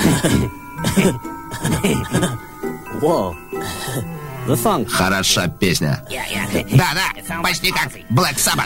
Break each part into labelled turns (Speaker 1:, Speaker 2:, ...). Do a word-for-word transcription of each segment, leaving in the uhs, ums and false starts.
Speaker 1: Хороша песня. Да-да, почти как Black Sabbath.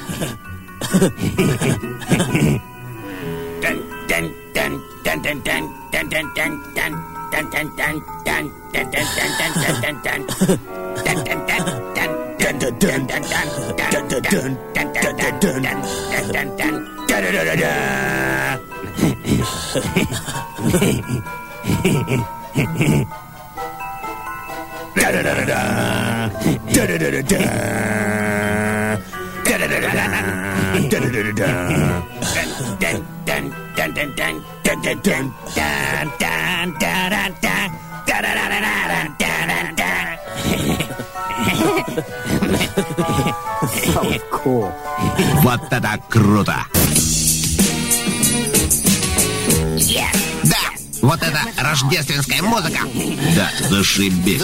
Speaker 1: Вот это круто! Да, вот это рождественская музыка! Да, зашибись!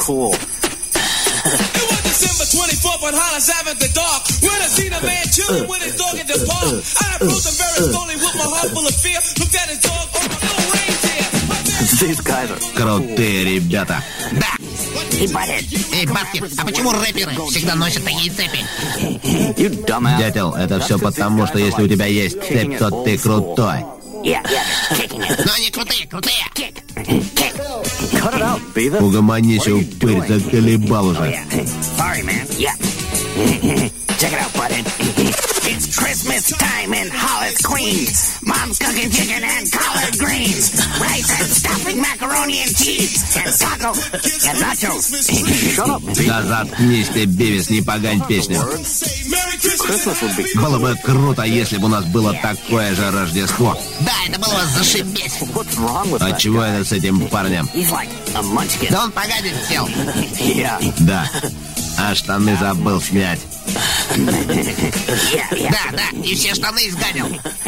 Speaker 2: December twenty-fourth on Hollis Avenue at the dark. When I seen a man chilling with his dog in the park, I approached him very slowly with my heart full of fear. Looked at his dog on my little reindeer.
Speaker 1: Крутые ребята.
Speaker 3: Да. Эй, Эй, Баскет, а почему рэперы всегда носят такие цепи?
Speaker 1: Дятел, это все потому, что если у тебя есть цепь, то ты крутой.
Speaker 3: Но они крутые, крутые.
Speaker 1: Угомонись, упырь, заколебал уже.
Speaker 3: Check it out, button. It's Christmas time in Hollis, Queens. Mom's cooking chicken and collard greens. Rice and stuffing, macaroni and cheese. And taco and nachos. Shut up.
Speaker 1: Да заткнись ты, Бивис, не погань песню. Было бы круто, если бы у нас было такое же Рождество.
Speaker 3: Да, это было зашибись.
Speaker 1: А чего это с этим парнем?
Speaker 3: Да он погодит сел.
Speaker 1: Да. А штаны забыл снять.
Speaker 3: Да, да, и все штаны изгадил.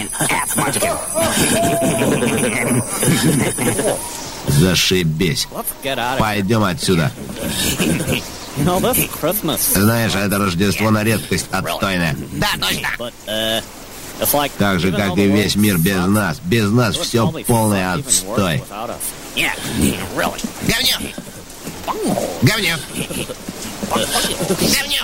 Speaker 1: Зашибись. Пойдем отсюда. Знаешь, это Рождество на редкость отстойное.
Speaker 3: Да, точно.
Speaker 1: Так же, как и весь мир без нас. Без нас все полный отстой.
Speaker 3: Говнюк!
Speaker 1: Говнюк!
Speaker 3: Говнюк!